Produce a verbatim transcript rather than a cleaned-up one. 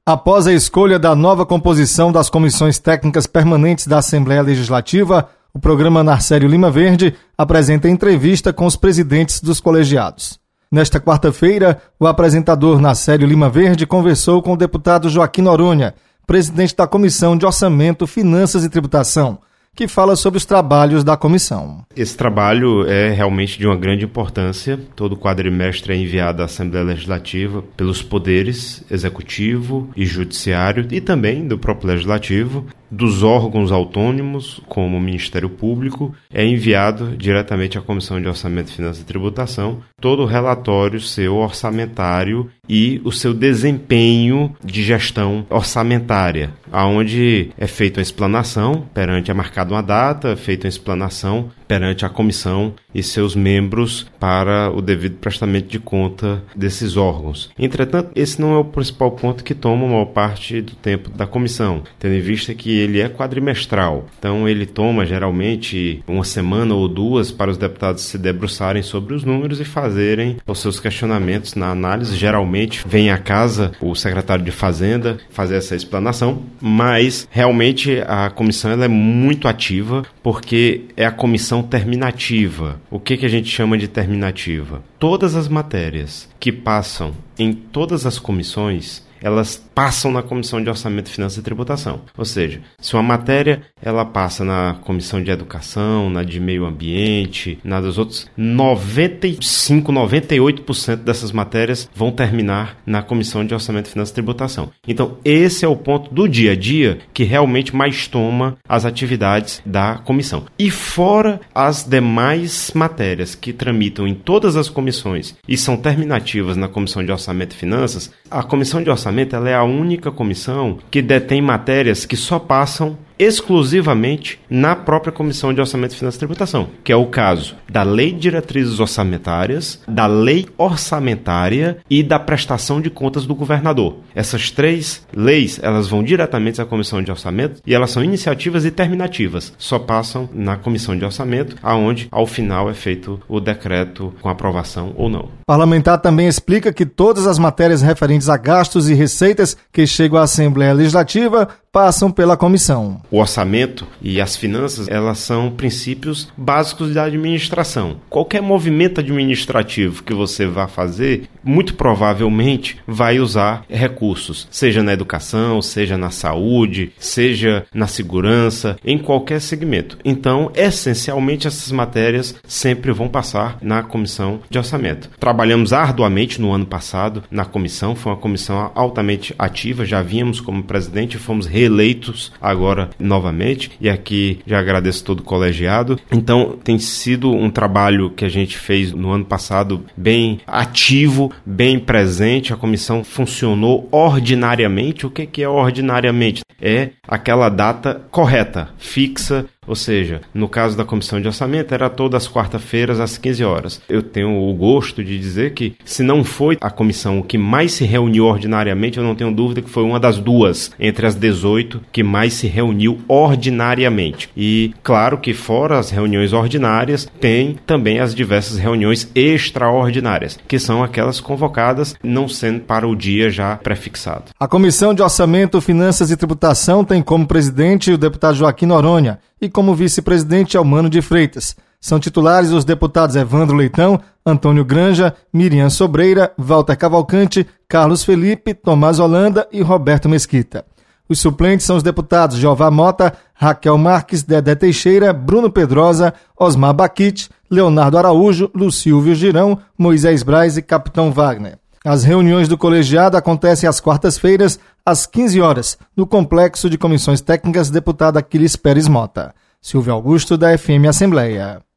Após a escolha da nova composição das comissões técnicas permanentes da Assembleia Legislativa, o programa Narcélio Lima Verde apresenta entrevista com os presidentes dos colegiados. Nesta quarta-feira, o apresentador Narcélio Lima Verde conversou com o deputado Joaquim Noronha, presidente da Comissão de Orçamento, Finanças e Tributação, que fala sobre os trabalhos da comissão. Esse trabalho é realmente de uma grande importância. Todo quadrimestre é enviado à Assembleia Legislativa pelos poderes executivo e judiciário e também do próprio legislativo, dos órgãos autônomos, como o Ministério Público, é enviado diretamente à Comissão de Orçamento, Finanças e Tributação todo o relatório seu orçamentário e o seu desempenho de gestão orçamentária, onde é feita uma explanação perante a marcada uma data, feita uma explanação perante a comissão e seus membros para o devido prestamento de conta desses órgãos. Entretanto, esse não é o principal ponto que toma a maior parte do tempo da comissão, tendo em vista que ele é quadrimestral. Então, ele toma geralmente uma semana ou duas para os deputados se debruçarem sobre os números e fazerem os seus questionamentos na análise. Geralmente, vem à casa o secretário de Fazenda fazer essa explanação, mas realmente a comissão ela é muito ativa porque é a comissão terminativa. O que, que a gente chama de terminativa? Todas as matérias que passam em todas as comissões, elas passam na Comissão de Orçamento, Finanças e Tributação. Ou seja, se uma matéria ela passa na Comissão de Educação, na de Meio Ambiente, na dos outros, noventa e cinco, noventa e oito por cento dessas matérias vão terminar na Comissão de Orçamento, Finanças e Tributação. Então, esse é o ponto do dia a dia que realmente mais toma as atividades da comissão. E fora as demais matérias que tramitam em todas as comissões e são terminativas na Comissão de Orçamento e Finanças, a Comissão de Orçamento ela é a única comissão que detém matérias que só passam exclusivamente na própria Comissão de Orçamento, Finanças e Tributação, que é o caso da Lei de Diretrizes Orçamentárias, da Lei Orçamentária e da Prestação de Contas do Governador. Essas três leis, elas vão diretamente à Comissão de Orçamento e elas são iniciativas e terminativas. Só passam na Comissão de Orçamento, aonde, ao final, é feito o decreto com aprovação ou não. O parlamentar também explica que todas as matérias referentes a gastos e receitas que chegam à Assembleia Legislativa passam pela comissão. O orçamento e as finanças, elas são princípios básicos da administração. Qualquer movimento administrativo que você vá fazer, muito provavelmente vai usar recursos, seja na educação, seja na saúde, seja na segurança, em qualquer segmento. Então, essencialmente, essas matérias sempre vão passar na comissão de orçamento. Trabalhamos arduamente no ano passado na comissão, foi uma comissão altamente ativa, já vínhamos como presidente e fomos reeleitos agora novamente, e aqui já agradeço todo o colegiado. Então tem sido um trabalho que a gente fez no ano passado bem ativo, bem presente. A comissão funcionou ordinariamente. O que que é ordinariamente? É aquela data correta, fixa. Ou seja, no caso da Comissão de Orçamento, era todas as quartas-feiras às quinze horas. Eu tenho o gosto de dizer que, se não foi a comissão que mais se reuniu ordinariamente, eu não tenho dúvida que foi uma das duas, entre as dezoito, que mais se reuniu ordinariamente. E, claro que fora as reuniões ordinárias, tem também as diversas reuniões extraordinárias, que são aquelas convocadas, não sendo para o dia já prefixado. A Comissão de Orçamento, Finanças e Tributação tem como presidente o deputado Joaquim Noronha, e como vice-presidente Almano de Freitas. São titulares os deputados Evandro Leitão, Antônio Granja, Miriam Sobreira, Walter Cavalcante, Carlos Felipe, Tomás Holanda e Roberto Mesquita. Os suplentes são os deputados Jeová Mota, Raquel Marques, Dedé Teixeira, Bruno Pedrosa, Osmar Baquite, Leonardo Araújo, Lucílvio Girão, Moisés Braz e Capitão Wagner. As reuniões do colegiado acontecem às quartas-feiras, às quinze horas, no Complexo de Comissões Técnicas Deputado Aquiles Pérez Mota. Silvio Augusto, da F M Assembleia.